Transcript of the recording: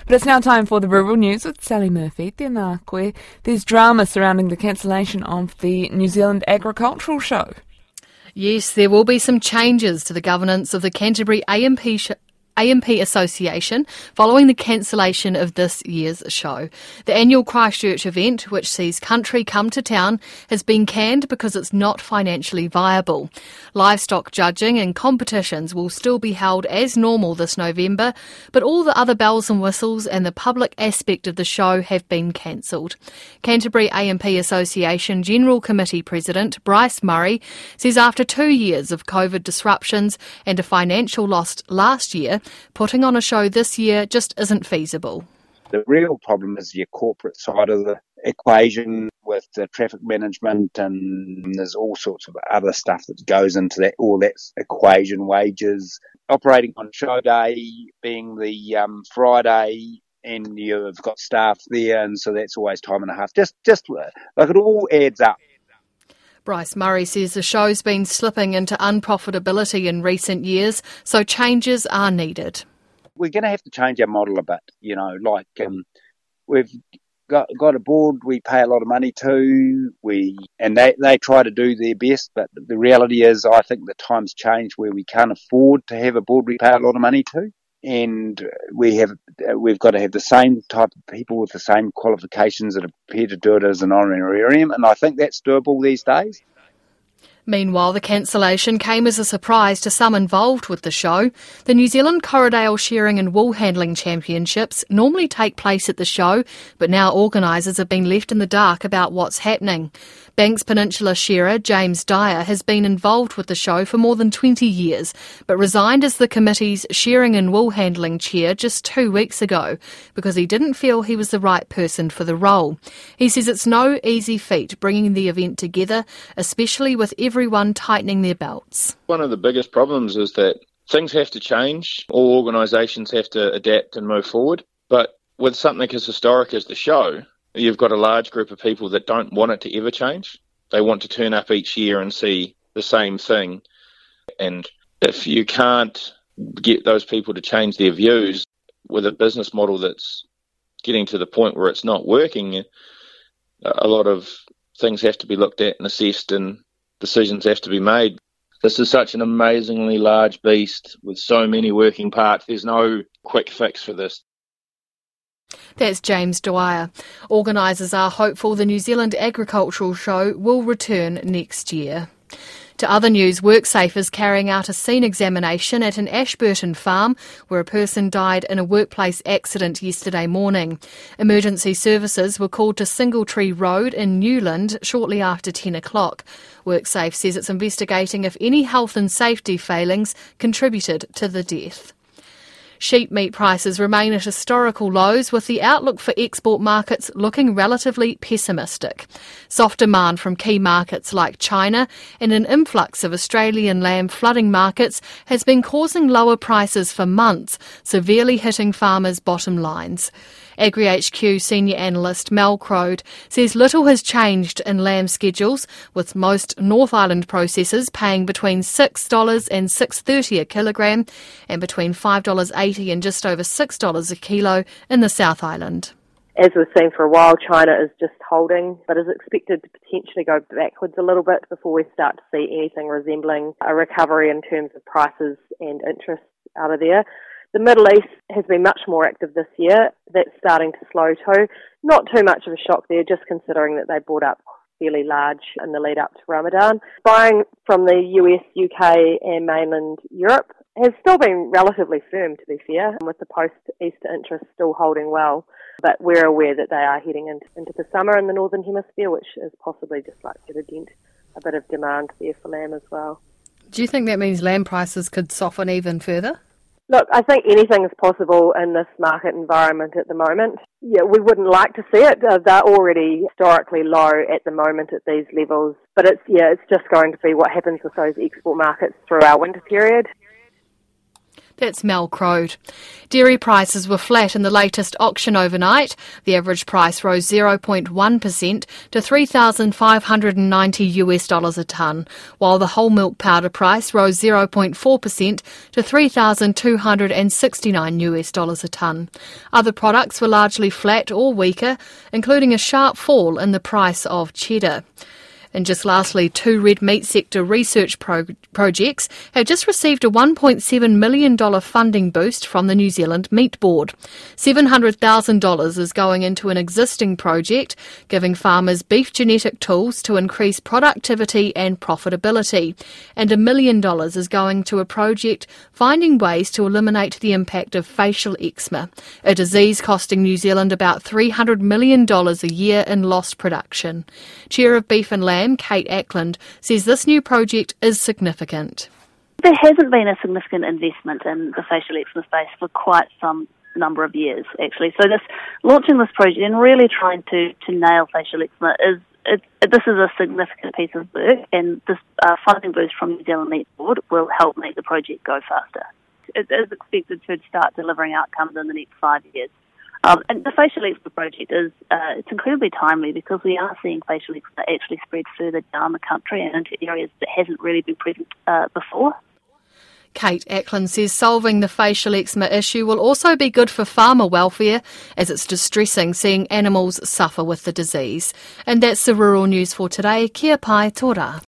But it's now time for the Rural News with Sally Murphy. Tēnā koe. There's drama surrounding the cancellation of the New Zealand Agricultural Show. Yes, there will be some changes to the governance of the Canterbury AMP Association following the cancellation of this year's show. The annual Christchurch event, which sees country come to town, has been canned because it's not financially viable. Livestock judging and competitions will still be held as normal this November, but all the other bells and whistles and the public aspect of the show have been cancelled. Canterbury AMP Association General Committee President Bryce Murray says after 2 years of COVID disruptions and a financial loss last year, putting on a show this year just isn't feasible. The real problem is your corporate side of the equation with the traffic management, and there's all sorts of other stuff that goes into that, all that equation, wages, operating on show day being the Friday, and you've got staff there, and so that's always time and a half. Just like it all adds up. Bryce Murray says the show's been slipping into unprofitability in recent years, so changes are needed. We're going to have to change our model a bit, we've got a board we pay a lot of money to, and they try to do their best, but the reality is I think the times change where we can't afford to have a board we pay a lot of money to. And we've got to have the same type of people with the same qualifications that are prepared to do it as an honorarium, and I think that's doable these days. Meanwhile, the cancellation came as a surprise to some involved with the show. The New Zealand Corriedale Shearing and Wool Handling Championships normally take place at the show, but now organisers have been left in the dark about what's happening. Banks Peninsula shearer James Dyer has been involved with the show for more than 20 years, but resigned as the committee's Shearing and Wool Handling chair just 2 weeks ago because he didn't feel he was the right person for the role. He says it's no easy feat bringing the event together, especially with everyone tightening their belts. One of the biggest problems is that things have to change. All organisations have to adapt and move forward. But with something as historic as the show, you've got a large group of people that don't want it to ever change. They want to turn up each year and see the same thing. And if you can't get those people to change their views with a business model that's getting to the point where it's not working, a lot of things have to be looked at and assessed and decisions have to be made. This is such an amazingly large beast with so many working parts. There's no quick fix for this. That's James Dwyer. Organisers are hopeful the New Zealand Agricultural Show will return next year. To other news, WorkSafe is carrying out a scene examination at an Ashburton farm where a person died in a workplace accident yesterday morning. Emergency services were called to Singletree Road in Newland shortly after 10 o'clock. WorkSafe says it's investigating if any health and safety failings contributed to the death. Sheep meat prices remain at historical lows, with the outlook for export markets looking relatively pessimistic. Soft demand from key markets like China and an influx of Australian lamb flooding markets has been causing lower prices for months, severely hitting farmers' bottom lines. AgriHQ senior analyst Mel Crode says little has changed in lamb schedules, with most North Island processors paying between $6 and $6.30 a kilogram and between $5.80 and just over $6 a kilo in the South Island. As we've seen for a while, China is just holding, but is expected to potentially go backwards a little bit before we start to see anything resembling a recovery in terms of prices and interest out of there. The Middle East has been much more active this year. That's starting to slow too. Not too much of a shock there, just considering that they bought up fairly large in the lead up to Ramadan. Buying from the US, UK and mainland Europe has still been relatively firm, to be fair, with the post-Easter interest still holding well. But we're aware that they are heading into the summer in the Northern Hemisphere, which is possibly just like to dent a bit of demand there for lamb as well. Do you think that means lamb prices could soften even further? Look, I think anything is possible in this market environment at the moment. Yeah, we wouldn't like to see it. They're already historically low at the moment at these levels. But it's just going to be what happens with those export markets through our winter period. That's Mel Crode. Dairy prices were flat in the latest auction overnight. The average price rose 0.1% to $3,590 a tonne, while the whole milk powder price rose 0.4% to $3,269 a tonne. Other products were largely flat or weaker, including a sharp fall in the price of cheddar. And just lastly, 2 red meat sector research projects have just received a $1.7 million funding boost from the New Zealand Meat Board. $700,000 is going into an existing project, giving farmers beef genetic tools to increase productivity and profitability. And $1 million is going to a project finding ways to eliminate the impact of facial eczema, a disease costing New Zealand about $300 million a year in lost production. Chair of Beef and Lamb, Kate Ackland, says this new project is significant. There hasn't been a significant investment in the facial eczema space for quite some number of years, actually. So launching this project and really trying to nail facial eczema this is a significant piece of work, and this funding boost from New Zealand Meat Board will help make the project go faster. It is expected to start delivering outcomes in the next 5 years. And the facial eczema project it's incredibly timely because we are seeing facial eczema actually spread further down the country and into areas that hasn't really been present before. Kate Ackland says solving the facial eczema issue will also be good for farmer welfare, as it's distressing seeing animals suffer with the disease. And that's the Rural News for today. Kia pai tō rā.